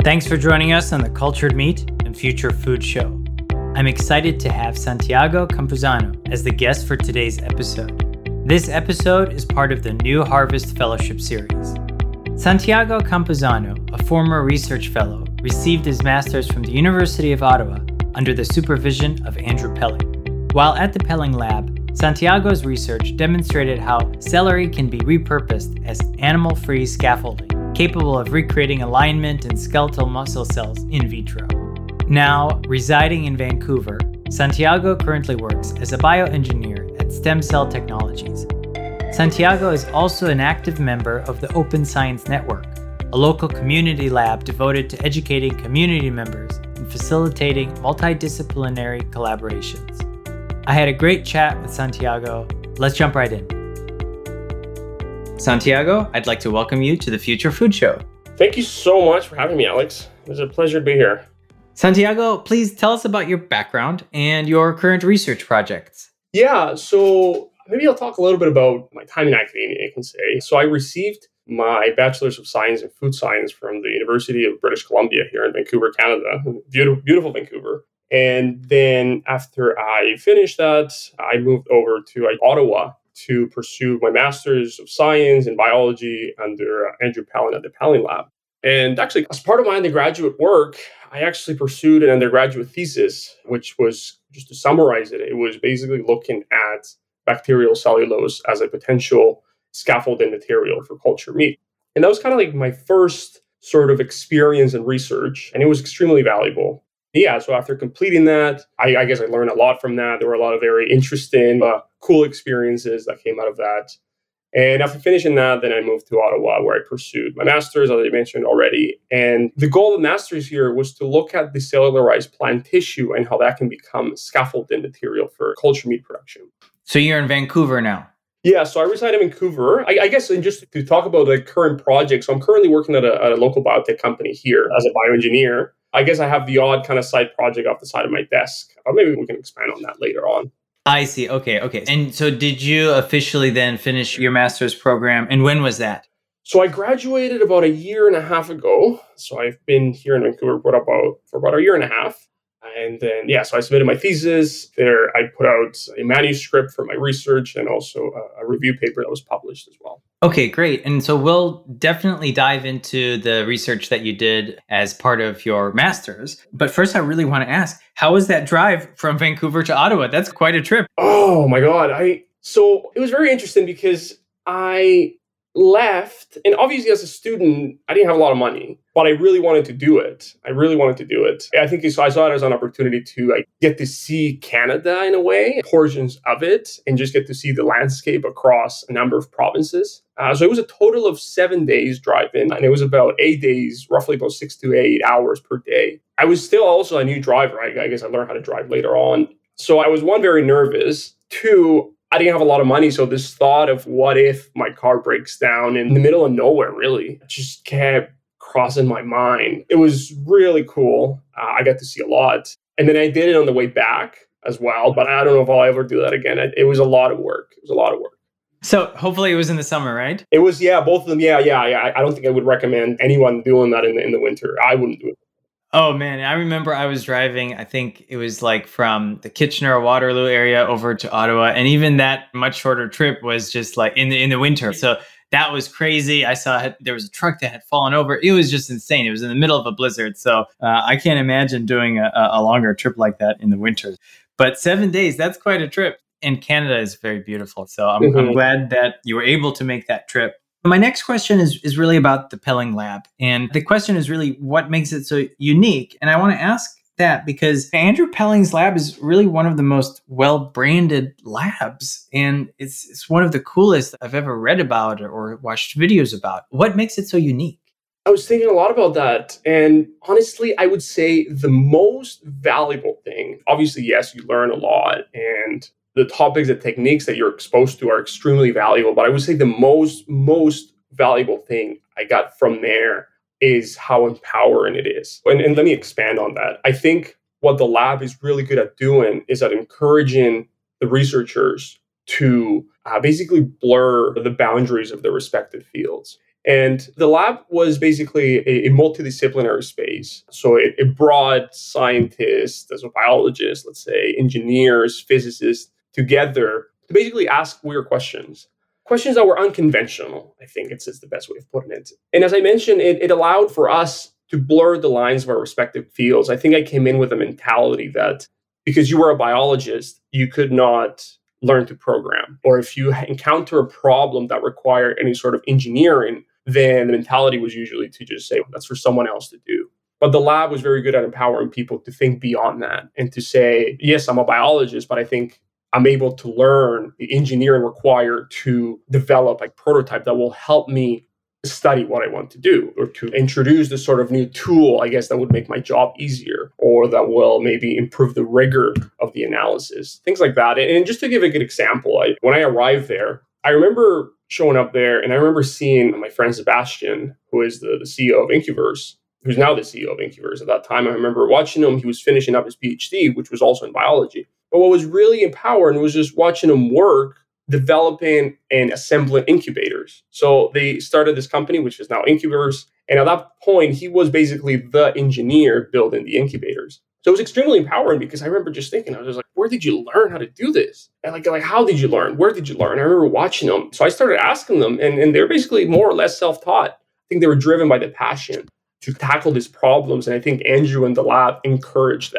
Thanks for joining us on the Cultured Meat and Future Food Show. I'm excited to have Santiago Campuzano as the guest for today's episode. This episode is part of the New Harvest Fellowship Series. Santiago Campuzano, a former research fellow, received his master's from the University of Ottawa under the supervision of Andrew Pelling. While at the Pelling Lab, Santiago's research demonstrated how celery can be repurposed as animal-free scaffolding, capable of recreating alignment in skeletal muscle cells in vitro. Now, residing in Vancouver, Santiago currently works as a bioengineer at Stem Cell Technologies. Santiago is also an active member of the Open Science Network, a local community lab devoted to educating community members and facilitating multidisciplinary collaborations. I had a great chat with Santiago. Let's jump right in. Santiago, I'd like to welcome you to the Future Food Show. Thank you so much for having me, Alex. It was a pleasure to be here. Santiago, please tell us about your background and your current research projects. Yeah, so maybe I'll talk a little bit about my time in academia, you can say. So I received my Bachelor's of Science in Food Science from the University of British Columbia here in Vancouver, Canada. Beautiful Vancouver. And then after I finished that, I moved over to Ottawa to pursue my Master's of Science in Biology under Andrew Pelling at the Pelling Lab. And actually, as part of my undergraduate work, I actually pursued an undergraduate thesis, which was, just to summarize it, it was basically looking at bacterial cellulose as a potential scaffolding material for cultured meat. And that was kind of like my first sort of experience in research, and it was extremely valuable. Yeah, so after completing that, I guess I learned a lot from that. There were a lot of very interesting, cool experiences that came out of that. And after finishing that, then I moved to Ottawa, where I pursued my master's, as I mentioned already. And the goal of the master's here was to look at the cellularized plant tissue and how that can become scaffolding material for cultured meat production. So you're in Vancouver now? Yeah, so I reside in Vancouver. I guess, and just to talk about the current project, so I'm currently working at a local biotech company here as a bioengineer. I guess I have the odd kind of side project off the side of my desk. Or maybe we can expand on that later on. I see. Okay. And so did you officially then finish your master's program? And when was that? So I graduated about a year and a half ago. So I've been here in Vancouver for about a year and a half. And then, so I submitted my thesis there. I put out a manuscript for my research and also a review paper that was published as well. Okay, great. And so we'll definitely dive into the research that you did as part of your master's. But first, I really want to ask, how was that drive from Vancouver to Ottawa? That's quite a trip. Oh my God. So it was very interesting because I left, and obviously as a student, I didn't have a lot of money, but I really wanted to do it. I think so I saw it as an opportunity to get to see Canada in a way, portions of it, and just get to see the landscape across a number of provinces. So it was a total of 7 days driving, and it was about 8 days, roughly about 6 to 8 hours per day. I was still also a new driver. I guess I learned how to drive later on. So I was, one, very nervous. Two, I didn't have a lot of money, so this thought of what if my car breaks down in the middle of nowhere really just kept crossing my mind. It was really cool. I got to see a lot. And then I did it on the way back as well, but I don't know if I'll ever do that again. It was a lot of work. So hopefully it was in the summer, right? It was, both of them. Yeah. I don't think I would recommend anyone doing that in the winter. I wouldn't do it. Oh man, I remember I was driving, I think it was like from the Kitchener-Waterloo area over to Ottawa. And even that much shorter trip was just like in the winter. So that was crazy. I saw there was a truck that had fallen over. It was just insane. It was in the middle of a blizzard. So I can't imagine doing a longer trip like that in the winter. But 7 days, that's quite a trip. And Canada is very beautiful. So I'm glad that you were able to make that trip. My next question is really about the Pelling Lab. And the question is really what makes it so unique? And I want to ask that because Andrew Pelling's lab is really one of the most well-branded labs. And it's one of the coolest I've ever read about or watched videos about. What makes it so unique? I was thinking a lot about that. And honestly, I would say the most valuable thing, obviously, yes, you learn a lot. And the topics and techniques that you're exposed to are extremely valuable. But I would say the most valuable thing I got from there is how empowering it is. And let me expand on that. I think what the lab is really good at doing is at encouraging the researchers to basically blur the boundaries of their respective fields. And the lab was basically a multidisciplinary space. So it brought scientists, so biologists, let's say, engineers, physicists together to basically ask weird questions. Questions that were unconventional, I think it's the best way of putting it. And as I mentioned, it allowed for us to blur the lines of our respective fields. I think I came in with a mentality that because you were a biologist, you could not learn to program. Or if you encounter a problem that required any sort of engineering, then the mentality was usually to just say, well, that's for someone else to do. But the lab was very good at empowering people to think beyond that and to say, yes, I'm a biologist, but I think I'm able to learn the engineering required to develop a prototype that will help me study what I want to do, or to introduce this sort of new tool, I guess, that would make my job easier, or that will maybe improve the rigor of the analysis, things like that. And just to give a good example, when I arrived there, I remember showing up there and I remember seeing my friend Sebastian, who is the CEO of Incuverse, who's now the CEO of Incuverse. At that time, I remember watching him. He was finishing up his PhD, which was also in biology. But what was really empowering was just watching him work, developing and assembling incubators. So they started this company, which is now Incuverse. And at that point, he was basically the engineer building the incubators. So it was extremely empowering because I remember just thinking, I was just like, where did you learn how to do this? And like how did you learn? Where did you learn? I remember watching them. So I started asking them, and they're basically more or less self-taught. I think they were driven by the passion to tackle these problems. And I think Andrew and the lab encouraged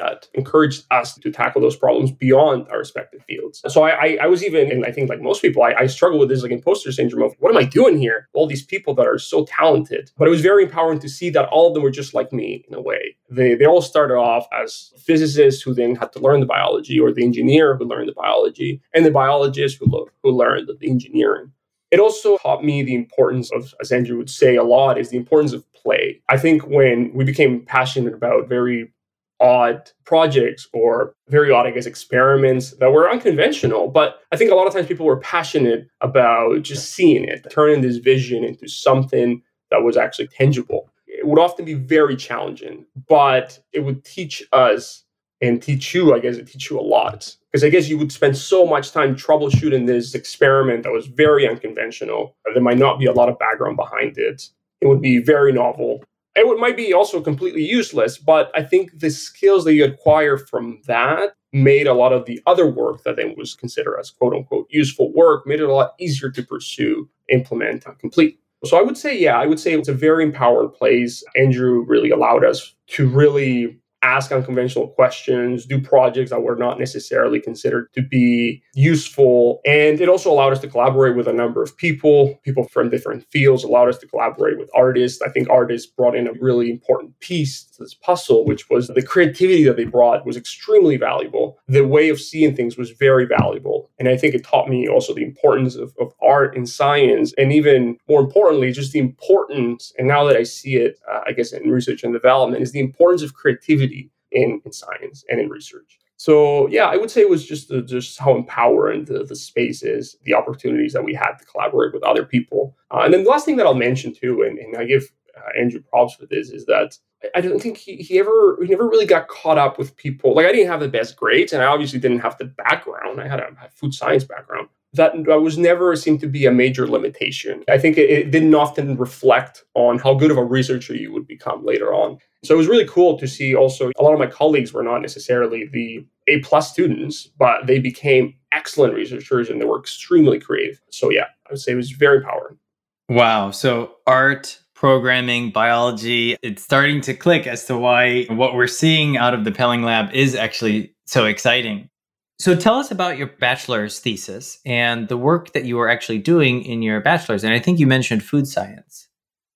us to tackle those problems beyond our respective fields. So I was even, and I think like most people, I struggle with this like imposter syndrome of what am I doing here? All these people that are so talented. But it was very empowering to see that all of them were just like me in a way. They all started off as physicists who then had to learn the biology, or the engineer who learned the biology, and the biologist who learned the engineering. It also taught me the importance of, as Andrew would say a lot, is the importance of play. I think when we became passionate about very odd projects, or very odd, I guess, experiments that were unconventional, but I think a lot of times people were passionate about just seeing it, turning this vision into something that was actually tangible. It would often be very challenging, but it would teach us and teach you, I guess, it teach you a lot. Because I guess you would spend so much time troubleshooting this experiment that was very unconventional. There might not be a lot of background behind it. It would be very novel. It might be also completely useless, but I think the skills that you acquire from that made a lot of the other work that then was considered as quote unquote useful work, made it a lot easier to pursue, implement, and complete. So I would say it's a very empowering place. Andrew really allowed us to really ask unconventional questions, do projects that were not necessarily considered to be useful. And it also allowed us to collaborate with a number of people from different fields, allowed us to collaborate with artists. I think artists brought in a really important piece to this puzzle, which was the creativity that they brought was extremely valuable. The way of seeing things was very valuable. And I think it taught me also the importance of art and science, and even more importantly, just the importance, and now that I see it, I guess in research and development, is the importance of creativity in science and in research. So yeah, I would say it was just how empowering the space is, the opportunities that we had to collaborate with other people. And then the last thing that I'll mention too, and I give Andrew props for this, is that I don't think he never really got caught up with people. Like I didn't have the best grades, and I obviously didn't have the background. I had a food science background. That was never seemed to be a major limitation. I think it didn't often reflect on how good of a researcher you would become later on. So it was really cool to see also a lot of my colleagues were not necessarily the A+ students, but they became excellent researchers and they were extremely creative. So yeah, I would say it was very empowering. Wow. So art, programming, biology, it's starting to click as to why what we're seeing out of the Pelling Lab is actually so exciting. So tell us about your bachelor's thesis and the work that you were actually doing in your bachelor's. And I think you mentioned food science.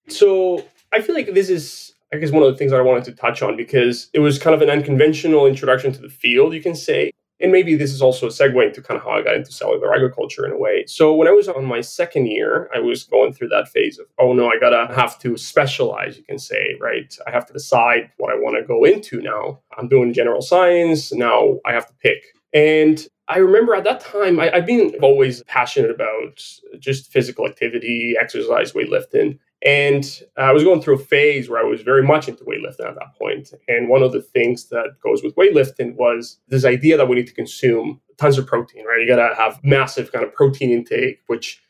So I feel like this is, I guess, one of the things that I wanted to touch on, because it was kind of an unconventional introduction to the field, you can say. And maybe this is also a segue into kind of how I got into cellular agriculture in a way. So when I was on my second year, I was going through that phase of, oh no, I have to specialize, you can say, right? I have to decide what I want to go into now. I'm doing general science. Now I have to pick. And I remember at that time, I've been always passionate about just physical activity, exercise, weightlifting. And I was going through a phase where I was very much into weightlifting at that point. And one of the things that goes with weightlifting was this idea that we need to consume tons of protein, right? You got to have massive kind of protein intake, which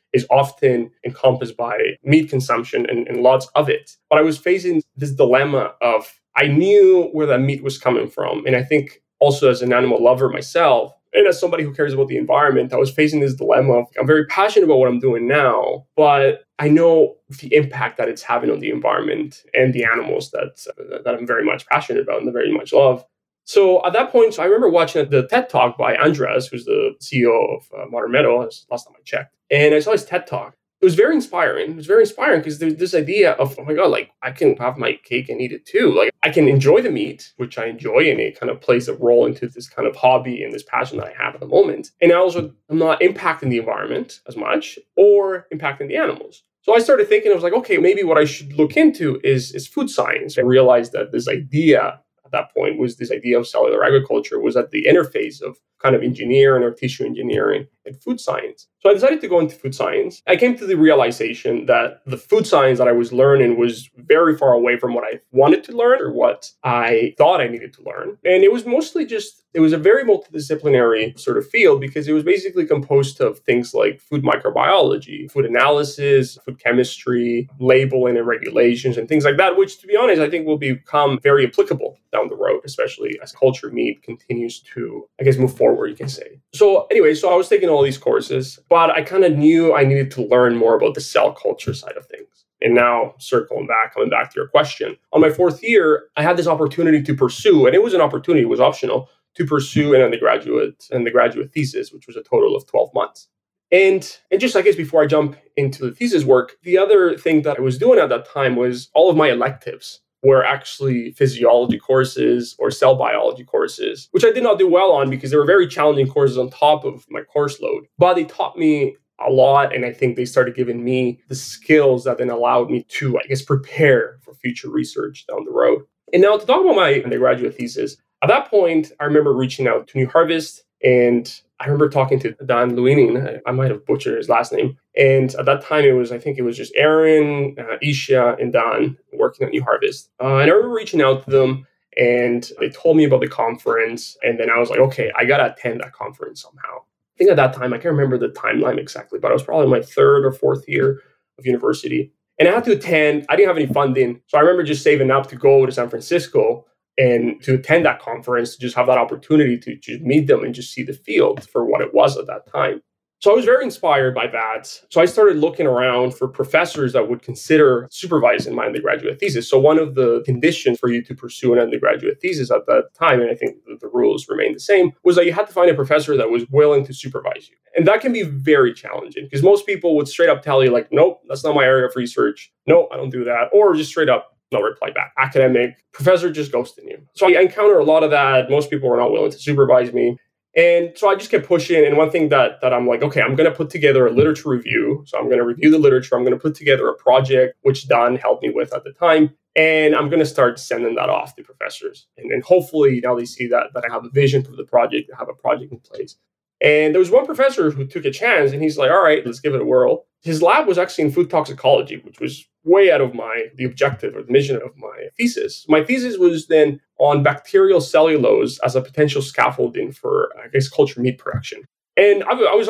is often encompassed by meat consumption and lots of it. But I was facing this dilemma of I knew where that meat was coming from. And I think also as an animal lover myself, and as somebody who cares about the environment, I was facing this dilemma of I'm very passionate about what I'm doing now, but I know the impact that it's having on the environment and the animals that I'm very much passionate about and very much love. So at that point, I remember watching the TED Talk by Andreas, who's the CEO of Modern Meadow, last time I checked. And I saw his TED Talk. It was very inspiring. It was very inspiring because there's this idea of, oh my God, like I can have my cake and eat it too. Like I can enjoy the meat, which I enjoy, and it kind of plays a role into this kind of hobby and this passion that I have at the moment. And also I'm not impacting the environment as much or impacting the animals. So I started thinking, I was like, okay, maybe what I should look into is food science. I realized that this idea at that point was this idea of cellular agriculture was at the interface of kind of engineering or tissue engineering and food science. So I decided to go into food science. I came to the realization that the food science that I was learning was very far away from what I wanted to learn or what I thought I needed to learn. And it was mostly it was a very multidisciplinary sort of field because it was basically composed of things like food microbiology, food analysis, food chemistry, labeling and regulations and things like that, which to be honest, I think will become very applicable down the road, especially as cultured meat continues to, I guess, move forward, you can say. So anyway, so I was taking all these courses, but I kind of knew I needed to learn more about the cell culture side of things. And now coming back to your question, on my fourth year, I had this opportunity to pursue, and it was an opportunity, it was optional, to pursue an undergraduate thesis, which was a total of 12 months. And just, I guess, before I jump into the thesis work, the other thing that I was doing at that time was all of my electives were actually physiology courses or cell biology courses, which I did not do well on because they were very challenging courses on top of my course load. But they taught me a lot, and I think they started giving me the skills that then allowed me to, I guess, prepare for future research down the road. And now to talk about my undergraduate thesis, at that point, I remember reaching out to New Harvest, and I remember talking to Dan Luinin. I might have butchered his last name. And at that time, I think it was just Aaron, Isha, and Dan working at New Harvest. And I remember reaching out to them, and they told me about the conference. And then I was like, okay, I got to attend that conference somehow. I think at that time, I can't remember the timeline exactly, but I was probably in my third or fourth year of university. And I had to attend. I didn't have any funding. So I remember just saving up to go to San Francisco and to attend that conference, to just have that opportunity to just meet them and just see the field for what it was at that time. So I was very inspired by that. So I started looking around for professors that would consider supervising my undergraduate thesis. So one of the conditions for you to pursue an undergraduate thesis at that time, and I think the rules remain the same, was that you had to find a professor that was willing to supervise you. And that can be very challenging because most people would straight up tell you like, nope, that's not my area of research. No, I don't do that. Or just straight up, no reply back. Academic, professor just ghosting you. So I encounter a lot of that. Most people were not willing to supervise me. And so I just kept pushing. And one thing that I'm like, okay, I'm going to put together a literature review. So I'm going to review the literature. I'm going to put together a project, which Dan helped me with at the time. And I'm going to start sending that off to professors. And hopefully now they see that I have a vision for the project, I have a project in place. And there was one professor who took a chance and he's like, all right, let's give it a whirl. His lab was actually in food toxicology, which was way out of the objective or the mission of my thesis. My thesis was then on bacterial cellulose as a potential scaffolding for, I guess, cultured meat production. And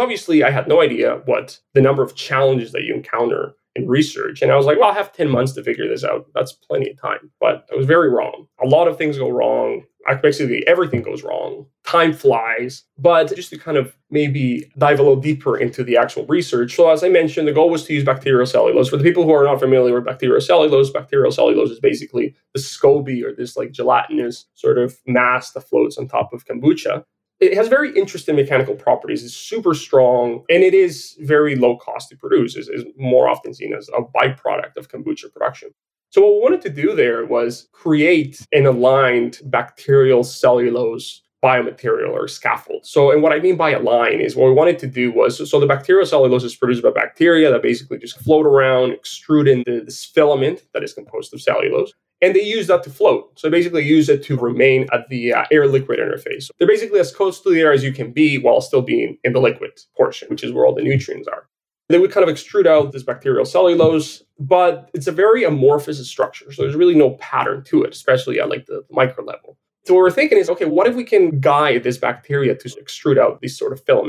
I had no idea what the number of challenges that you encounter in research. And I was like, well, I have 10 months to figure this out. That's plenty of time. But I was very wrong. A lot of things go wrong. Basically, everything goes wrong. Time flies. But just to kind of maybe dive a little deeper into the actual research. So as I mentioned, the goal was to use bacterial cellulose. For the people who are not familiar with bacterial cellulose is basically the SCOBY or this like gelatinous sort of mass that floats on top of kombucha. It has very interesting mechanical properties. It's super strong, and it is very low cost to produce. Is more often seen as a byproduct of kombucha production. So what we wanted to do there was create an aligned bacterial cellulose biomaterial or scaffold. So, and what I mean by align is what we wanted to do was, so the bacterial cellulose is produced by bacteria that basically just float around, extruding this filament that is composed of cellulose. And they use that to float. So basically use it to remain at the air-liquid interface. So they're basically as close to the air as you can be while still being in the liquid portion, which is where all the nutrients are. They would kind of extrude out this bacterial cellulose, but it's a very amorphous structure. So there's really no pattern to it, especially at like the micro level. So what we're thinking is, okay, what if we can guide this bacteria to extrude out these sort of filaments?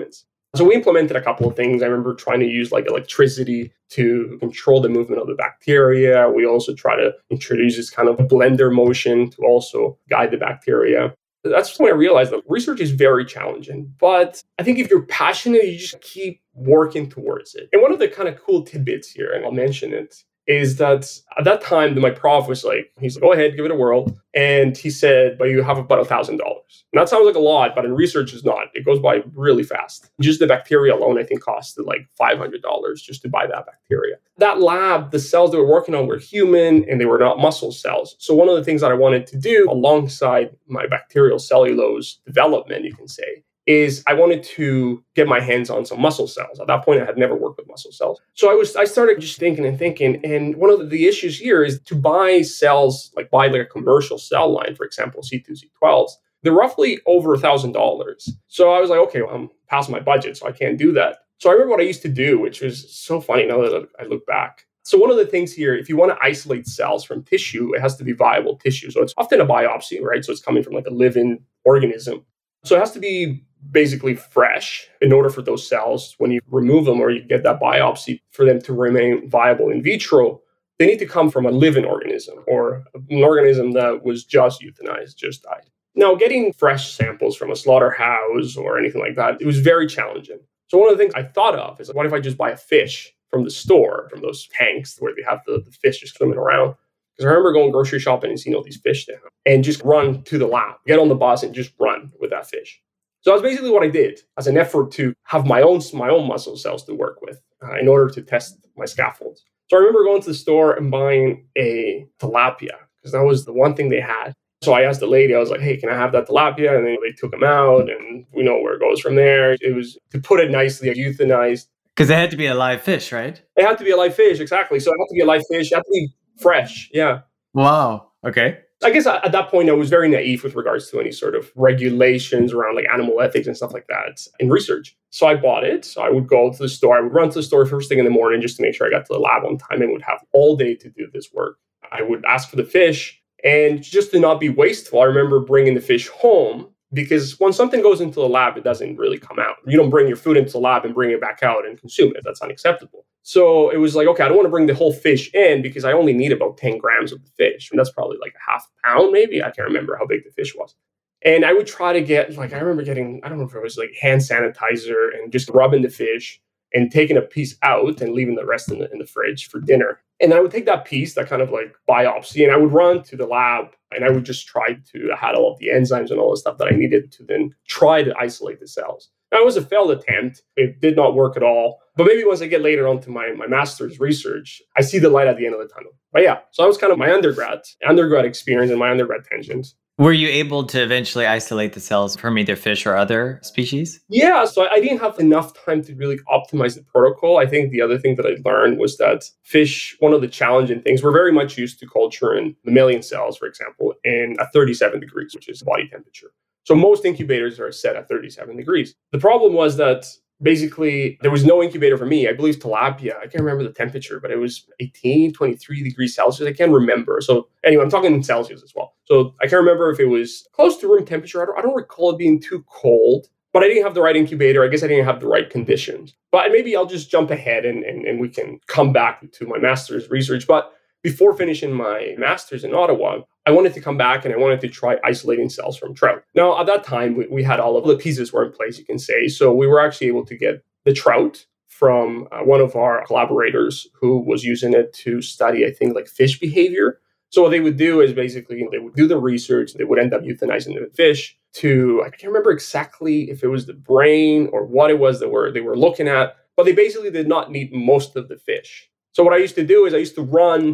So we implemented a couple of things. I remember trying to use like electricity to control the movement of the bacteria. We also try to introduce this kind of blender motion to also guide the bacteria. That's when I realized that research is very challenging. But I think if you're passionate, you just keep working towards it. And one of the kind of cool tidbits here, and I'll mention it, is that at that time, my prof was like, he's like, go ahead, give it a whirl. And he said, but you have about $1,000. And that sounds like a lot, but in research it's not. It goes by really fast. Just the bacteria alone, I think, costed like $500 just to buy that bacteria. That lab, the cells they were working on were human and they were not muscle cells. So one of the things that I wanted to do alongside my bacterial cellulose development, you can say, is I wanted to get my hands on some muscle cells. At that point, I had never worked with muscle cells. So I started just thinking. And one of the issues here is to buy cells, like buy like a commercial cell line, for example, C2, C12s, they're roughly over $1,000. So I was like, okay, well, I'm past my budget, so I can't do that. So I remember what I used to do, which was so funny now that I look back. So one of the things here, if you want to isolate cells from tissue, it has to be viable tissue. So it's often a biopsy, right? So it's coming from like a living organism. So it has to be basically fresh in order for those cells, when you remove them or you get that biopsy, for them to remain viable in vitro, they need to come from a living organism or an organism that was just euthanized, just died. Now, getting fresh samples from a slaughterhouse or anything like that, it was very challenging. So one of the things I thought of is, what if I just buy a fish from the store, from those tanks where they have the fish just swimming around? Because I remember going grocery shopping and seeing all these fish there and just run to the lab, get on the bus and just run with that fish. So that's basically what I did as an effort to have my own muscle cells to work with in order to test my scaffolds. So I remember going to the store and buying a tilapia because that was the one thing they had. So I asked the lady, I was like, hey, can I have that tilapia? And then they took them out and we know where it goes from there. It was, to put it nicely, euthanized. Because it had to be a live fish, right? It had to be a live fish, exactly. So it had to be a live fish. It had to be fresh, yeah. Wow, okay. I guess at that point, I was very naive with regards to any sort of regulations around like animal ethics and stuff like that in research. So I bought it. So I would go to the store. I would run to the store first thing in the morning just to make sure I got to the lab on time and would have all day to do this work. I would ask for the fish. And just to not be wasteful, I remember bringing the fish home, because when something goes into the lab, it doesn't really come out. You don't bring your food into the lab and bring it back out and consume it. That's unacceptable. So it was like, okay, I don't want to bring the whole fish in because I only need about 10 grams of the fish. And that's probably like a half pound, maybe. I can't remember how big the fish was. And I would try to get, like, I remember getting, I don't know if it was like hand sanitizer and just rubbing the fish and taking a piece out and leaving the rest in the fridge for dinner. And I would take that piece, that kind of like biopsy, and I would run to the lab and I would just try to, I had all of the enzymes and all the stuff that I needed to then try to isolate the cells. Now, it was a failed attempt. It did not work at all. But maybe once I get later on to my master's research, I see the light at the end of the tunnel. But yeah, so that was kind of my undergrad experience and my undergrad tangents. Were you able to eventually isolate the cells from either fish or other species? Yeah, so I didn't have enough time to really optimize the protocol. I think the other thing that I learned was that fish, one of the challenging things, we're very much used to culturing mammalian cells, for example, at 37 degrees, which is body temperature. So most incubators are set at 37 degrees. The problem was that basically there was no incubator for me. I believe tilapia, I can't remember the temperature, but it was 18, 23 degrees Celsius. I can't remember. So anyway, I'm talking in Celsius as well. So I can't remember if it was close to room temperature. I don't recall it being too cold, but I didn't have the right incubator. I guess I didn't have the right conditions. But maybe I'll just jump ahead and we can come back to my master's research. But before finishing my master's in Ottawa, I wanted to come back and I wanted to try isolating cells from trout. Now, at that time, we had all of the pieces were in place, you can say. So we were actually able to get the trout from one of our collaborators who was using it to study, I think, like fish behavior. So what they would do is basically they would do the research. They would end up euthanizing the fish to, I can't remember exactly if it was the brain or what it was that they were looking at, but they basically did not need most of the fish. So what I used to do is I used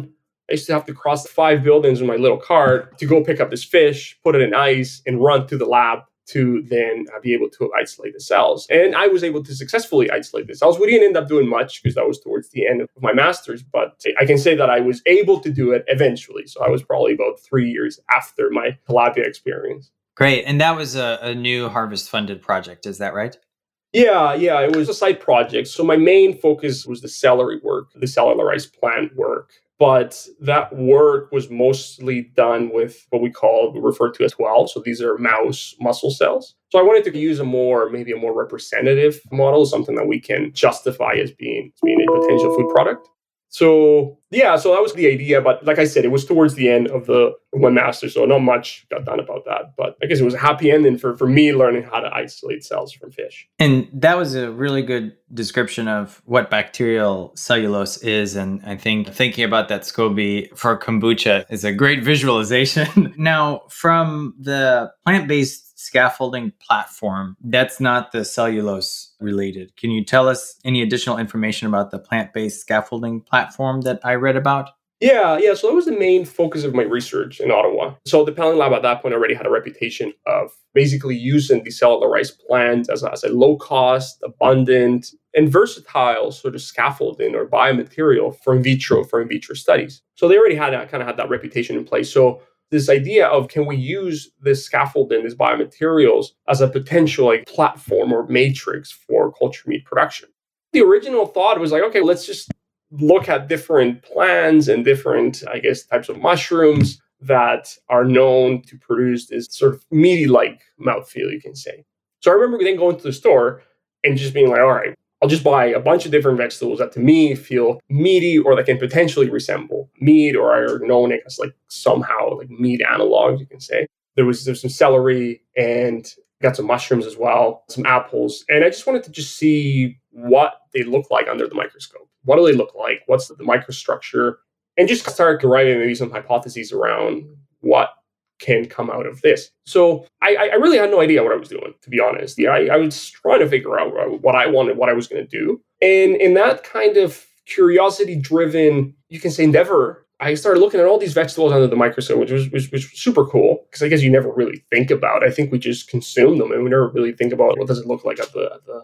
to have to cross 5 buildings with my little cart to go pick up this fish, put it in ice, and run to the lab to then be able to isolate the cells. And I was able to successfully isolate the cells. We didn't end up doing much because that was towards the end of my master's, but I can say that I was able to do it eventually. So I was probably about 3 years after my tilapia experience. Great. And that was a new Harvest funded project, is that right? Yeah, it was a side project. So my main focus was the celery work, the cellularized plant work. But that work was mostly done with what we refer to as 12. So these are mouse muscle cells. So I wanted to use maybe a more representative model, something that we can justify as being a potential food product. So yeah, so that was the idea. But like I said, it was towards the end of my master, so not much got done about that. But I guess it was a happy ending for me learning how to isolate cells from fish. And that was a really good description of what bacterial cellulose is. And I think thinking about that SCOBY for kombucha is a great visualization. Now, from the plant-based scaffolding platform, that's not the cellulose related. Can you tell us any additional information about the plant-based scaffolding platform that I read about? Yeah. So that was the main focus of my research in Ottawa. So the Pelling Lab at that point already had a reputation of basically using decellularized plants as a low cost, abundant, and versatile sort of scaffolding or biomaterial for in vitro studies. So they already had that reputation in place. So this idea of can we use this scaffolding, these biomaterials as a potential platform or matrix for culture meat production. The original thought was okay, let's just look at different plants and different, types of mushrooms that are known to produce this sort of meaty-like mouthfeel, you can say. So I remember then going to the store and just being like, all right, I'll just buy a bunch of different vegetables that to me feel meaty or that can potentially resemble meat or are known as somehow meat analogs, you can say. There's some celery and got some mushrooms as well, some apples. And I just wanted to just see what they look like under the microscope. What do they look like? What's the microstructure? And just start deriving maybe some hypotheses around what can come out of this. So I really had no idea what I was doing, to be honest. Yeah, I was trying to figure out what I wanted, what I was going to do. And in that kind of curiosity-driven, you can say, endeavor, I started looking at all these vegetables under the microscope, which was super cool, because I guess you never really think about it. I think we just consume them, and we never really think about what does it look like at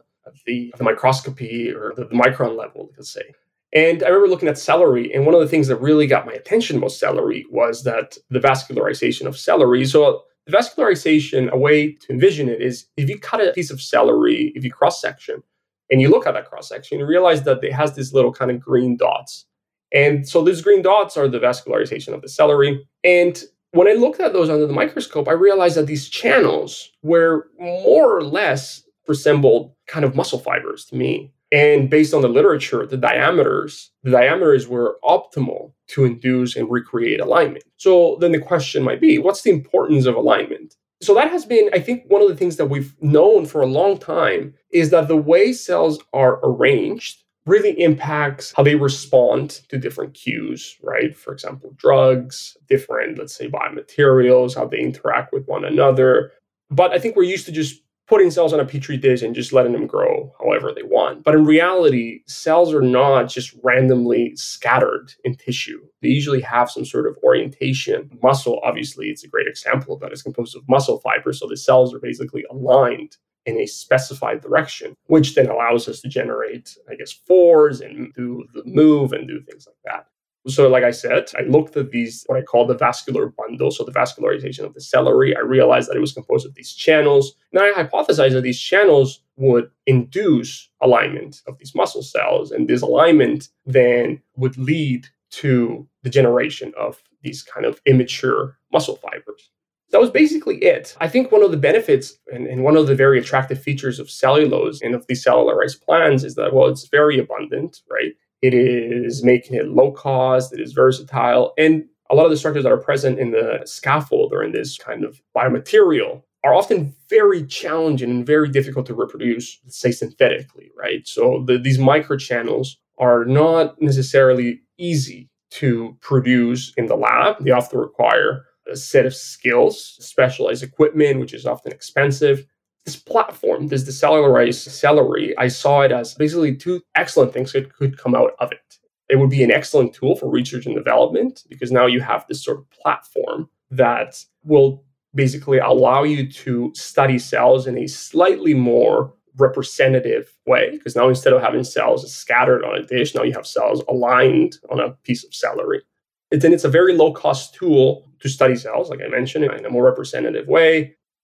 the microscopy or the micron level, let's say. And I remember looking at celery, and one of the things that really got my attention about celery was that the vascularization of celery. So the vascularization, a way to envision it is if you cut a piece of celery, if you cross-section, and you look at that cross-section, you realize that it has these little kind of green dots. And so these green dots are the vascularization of the celery. And when I looked at those under the microscope, I realized that these channels were more or less resembled kind of muscle fibers to me. And based on the literature, the diameters were optimal to induce and recreate alignment. So then the question might be, what's the importance of alignment? So that has been, I think, one of the things that we've known for a long time is that the way cells are arranged really impacts how they respond to different cues, right? For example, drugs, different, let's say, biomaterials, how they interact with one another. But I think we're used to just putting cells on a petri dish and just letting them grow however they want. But in reality, cells are not just randomly scattered in tissue. They usually have some sort of orientation. Muscle, obviously, it's a great example of that. It's composed of muscle fibers. So the cells are basically aligned in a specified direction, which then allows us to generate, pores and do the move and do things like that. So like I said, I looked at these, what I call the vascular bundle, so the vascularization of the celery. I realized that it was composed of these channels. And I hypothesized that these channels would induce alignment of these muscle cells. And this alignment then would lead to the generation of these kind of immature muscle fibers. That was basically it. I think one of the benefits and one of the very attractive features of cellulose and of these cellularized plants is that, well, it's very abundant, right? It is making it low cost, it is versatile, and a lot of the structures that are present in the scaffold or in this kind of biomaterial are often very challenging and very difficult to reproduce, let's say synthetically, right? So these microchannels are not necessarily easy to produce in the lab. They often require a set of skills, specialized equipment, which is often expensive. This platform, this decellularized celery, I saw it as basically two excellent things that could come out of it. It would be an excellent tool for research and development because now you have this sort of platform that will basically allow you to study cells in a slightly more representative way. Because now instead of having cells scattered on a dish, now you have cells aligned on a piece of celery. And then it's a very low-cost tool to study cells, like I mentioned, in a more representative way.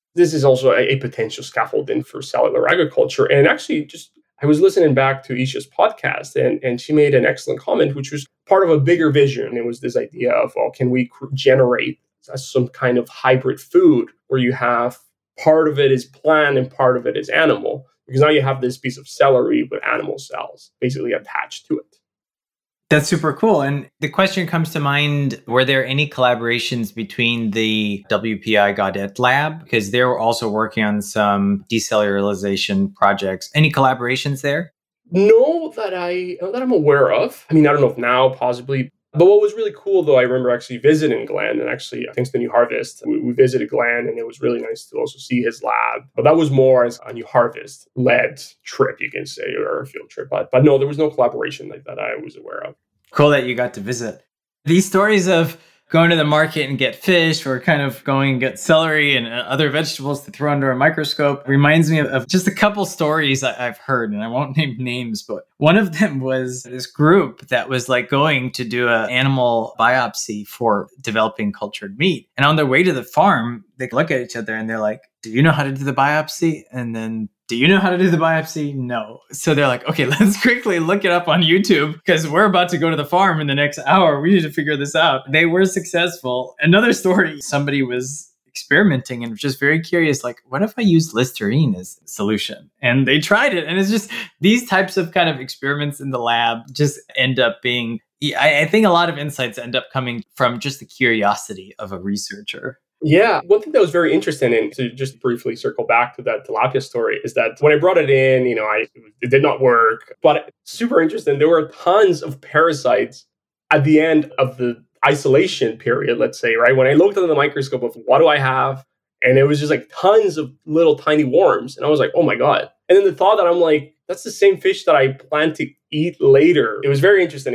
This is also a potential scaffolding for cellular agriculture. And actually, just I was listening back to Isha's podcast, and she made an excellent comment, which was part of a bigger vision. It was this idea of, well, can we generate some kind of hybrid food where you have part of it is plant and part of it is animal? Because now you have this piece of celery with animal cells basically attached to it. That's super cool. And the question comes to mind, were there any collaborations between the WPI Gaudet lab? Because they were also working on some decellularization projects. Any collaborations there? No, that I'm aware of. I mean, I don't know if now possibly. But what was really cool, though, I remember actually visiting Glenn, and actually, thanks to New Harvest, we visited Glenn, and it was really nice to also see his lab. But that was more as a New Harvest-led trip, you can say, or a field trip. But no, there was no collaboration like that I was aware of. Cool that you got to visit. These stories of going to the market and get fish, or kind of going and get celery and other vegetables to throw under a microscope reminds me of just a couple stories I've heard, and I won't name names, but one of them was this group that was like going to do an animal biopsy for developing cultured meat. And on their way to the farm, they look at each other and they're like, do you know how to do the biopsy? And then, do you know how to do the biopsy? No. So they're like, okay, let's quickly look it up on YouTube because we're about to go to the farm in the next hour. We need to figure this out. They were successful. Another story, somebody was experimenting and was just very curious, like, what if I use Listerine as a solution? And they tried it. And it's just these types of kind of experiments in the lab just end up being, I think a lot of insights end up coming from just the curiosity of a researcher. Yeah. One thing that was very interesting, and to just briefly circle back to that tilapia story, is that when I brought it in, it did not work. But super interesting, there were tons of parasites at the end of the isolation period, let's say, right? When I looked under the microscope of what do I have? And it was just like tons of little tiny worms. And I was like, oh my God. And then the thought that I'm like, that's the same fish that I plan to eat later. It was very interesting.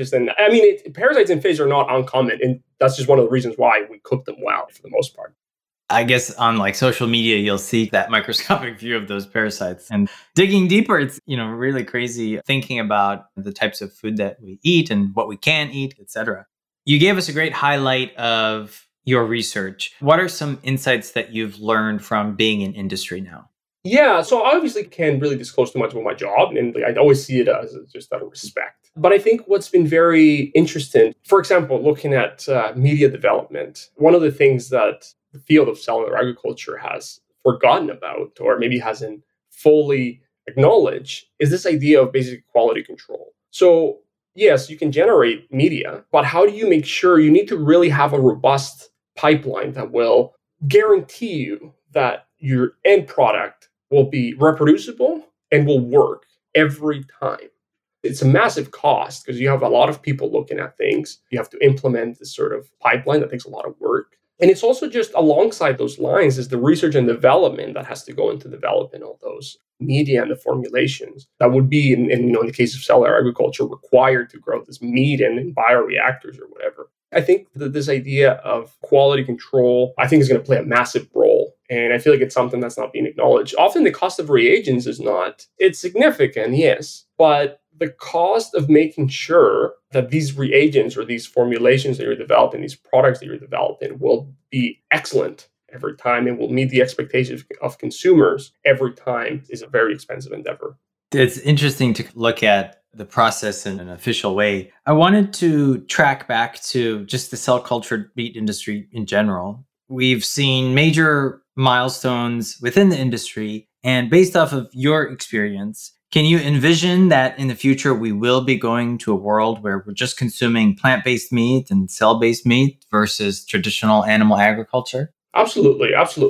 I mean, parasites in fish are not uncommon. And that's just one of the reasons why we cook them well for the most part. I guess on like social media, you'll see that microscopic view of those parasites. And digging deeper, it's, really crazy thinking about the types of food that we eat and what we can eat, etc. You gave us a great highlight of your research. What are some insights that you've learned from being in industry now? Yeah, so I obviously can't really disclose too much about my job, and I always see it as just out of respect. But I think what's been very interesting, for example, looking at media development, one of the things that the field of cellular agriculture has forgotten about, or maybe hasn't fully acknowledged, is this idea of basic quality control. So yes, you can generate media, but how do you make sure you need to really have a robust pipeline that will guarantee you that your end product will be reproducible and will work every time? It's a massive cost because you have a lot of people looking at things. You have to implement this sort of pipeline that takes a lot of work. And it's also just alongside those lines is the research and development that has to go into developing all those media and the formulations that would be, in the case of cellular agriculture, required to grow this meat and in bioreactors or whatever. I think that this idea of quality control, I think, is going to play a massive role. And I feel like it's something that's not being acknowledged. Often the cost of reagents it's significant, yes, but the cost of making sure that these reagents or these formulations that you're developing, these products that you're developing will be excellent every time and will meet the expectations of consumers every time is a very expensive endeavor. It's interesting to look at the process in an official way. I wanted to track back to just the cell cultured meat industry in general. We've seen major milestones within the industry, and based off of your experience, can you envision that in the future we will be going to a world where we're just consuming plant-based meat and cell-based meat versus traditional animal agriculture? Absolutely.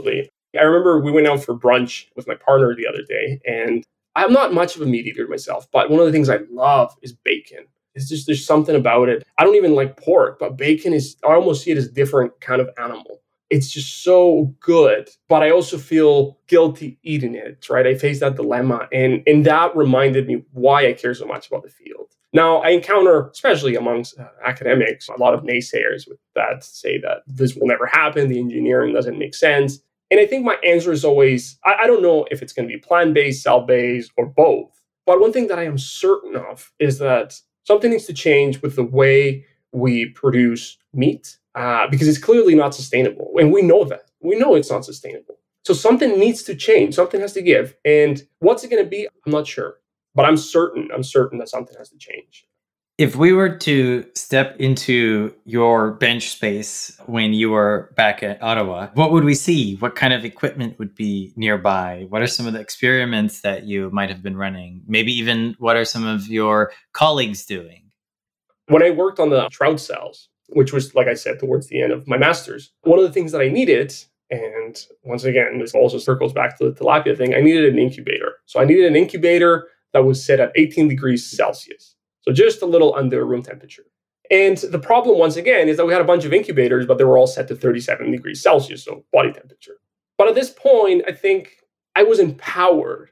I remember we went out for brunch with my partner the other day, and I'm not much of a meat eater myself, but one of the things I love is bacon. It's just, there's something about it. I don't even like pork, but bacon I almost see it as a different kind of animal. It's just so good, but I also feel guilty eating it, right? I face that dilemma, and that reminded me why I care so much about the field. Now, I encounter, especially amongst academics, a lot of naysayers with that say that this will never happen, the engineering doesn't make sense. And I think my answer is always, I don't know if it's going to be plant-based, cell-based, or both. But one thing that I am certain of is that something needs to change with the way we produce meat, because it's clearly not sustainable. And we know that. We know it's not sustainable. So something needs to change. Something has to give. And what's it going to be? I'm not sure. But I'm certain that something has to change. If we were to step into your bench space when you were back at Ottawa, what would we see? What kind of equipment would be nearby? What are some of the experiments that you might have been running? Maybe even what are some of your colleagues doing? When I worked on the trout cells, which was, like I said, towards the end of my master's, one of the things that I needed, and once again, this also circles back to the tilapia thing, I needed an incubator. So I needed an incubator that was set at 18 degrees Celsius. So just a little under room temperature. And the problem, once again, is that we had a bunch of incubators, but they were all set to 37 degrees Celsius, so body temperature. But at this point, I think I was empowered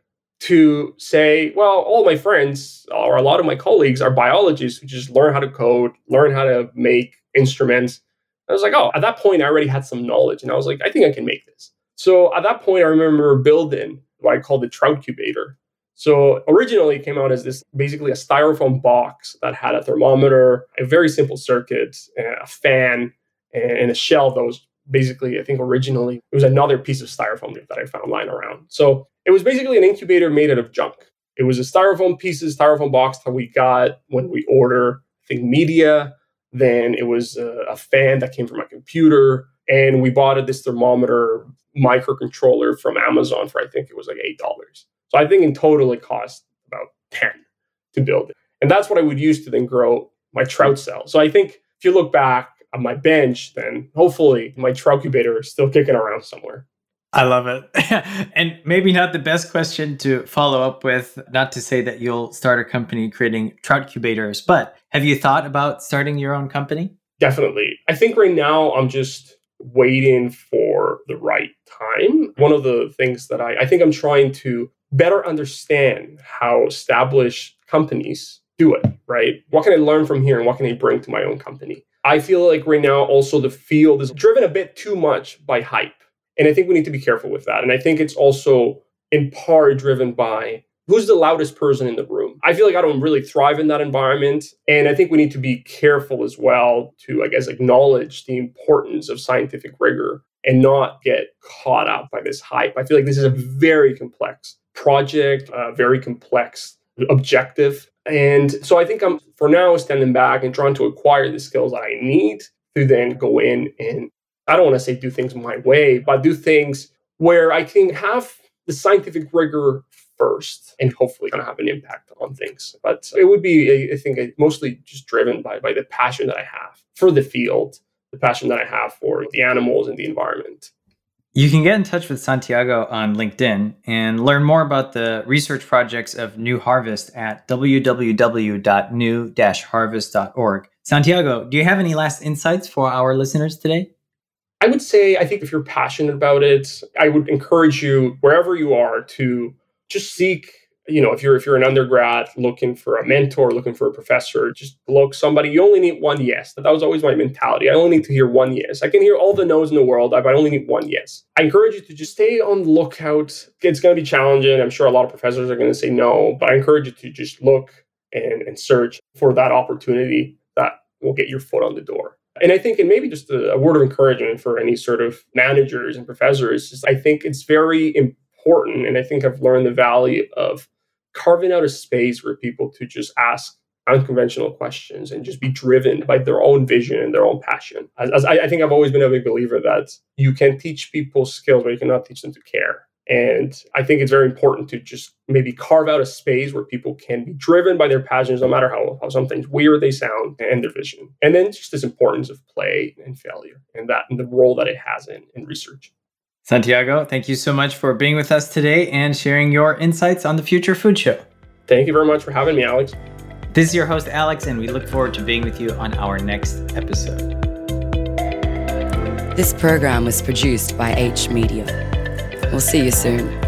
to say, well, all my friends or a lot of my colleagues are biologists who just learn how to code, learn how to make instruments. I was like, oh, at that point, I already had some knowledge. And I was like, I think I can make this. So at that point, I remember building what I called the Troutcubator. So originally it came out as this basically a styrofoam box that had a thermometer, a very simple circuit, a fan, and a shell that was basically, I think originally, it was another piece of styrofoam that I found lying around. So it was basically an incubator made out of junk. It was a styrofoam box that we got when we order, I think, media. Then it was a fan that came from a computer. And we bought this thermometer microcontroller from Amazon for, I think it was like $8. So I think in total it cost about 10 to build it. And that's what I would use to then grow my trout cell. So I think if you look back at my bench, then hopefully my Troutcubator is still kicking around somewhere. I love it. And maybe not the best question to follow up with, not to say that you'll start a company creating Troutcubators, but have you thought about starting your own company? Definitely. I think right now I'm just waiting for the right time. One of the things that I think I'm trying to better understand how established companies do it, right? What can I learn from here and what can I bring to my own company? I feel like right now also the field is driven a bit too much by hype. And I think we need to be careful with that. And I think it's also in part driven by who's the loudest person in the room. I feel like I don't really thrive in that environment. And I think we need to be careful as well to, I guess, acknowledge the importance of scientific rigor and not get caught up by this hype. I feel like this is a very complex project, very complex objective. And so I think I'm, for now, standing back and trying to acquire the skills that I need to then go in and, I don't want to say do things my way, but do things where I can have the scientific rigor first and hopefully going to have an impact on things. But it would be, I think, mostly just driven by the passion that I have for the field, the passion that I have for the animals and the environment. You can get in touch with Santiago on LinkedIn and learn more about the research projects of New Harvest at www.new-harvest.org. Santiago, do you have any last insights for our listeners today? I would say, I think if you're passionate about it, I would encourage you, wherever you are, to just seek, if you're an undergrad looking for a mentor, looking for a professor, just look somebody. You only need one yes. That was always my mentality. I only need to hear one yes. I can hear all the no's in the world, but I only need one yes. I encourage you to just stay on the lookout. It's going to be challenging. I'm sure a lot of professors are going to say no, but I encourage you to just look and search for that opportunity that will get your foot on the door. And I think, and maybe just a word of encouragement for any sort of managers and professors, is I think it's very important, and I think I've learned the value of carving out a space where people to just ask unconventional questions and just be driven by their own vision and their own passion. As I think I've always been a big believer that you can teach people skills, but you cannot teach them to care. And I think it's very important to just maybe carve out a space where people can be driven by their passions, no matter how sometimes weird they sound, and their vision. And then just this importance of play and failure and the role that it has in research. Santiago, thank you so much for being with us today and sharing your insights on the Future Food Show. Thank you very much for having me, Alex. This is your host, Alex, and we look forward to being with you on our next episode. This program was produced by H Media. We'll see you soon.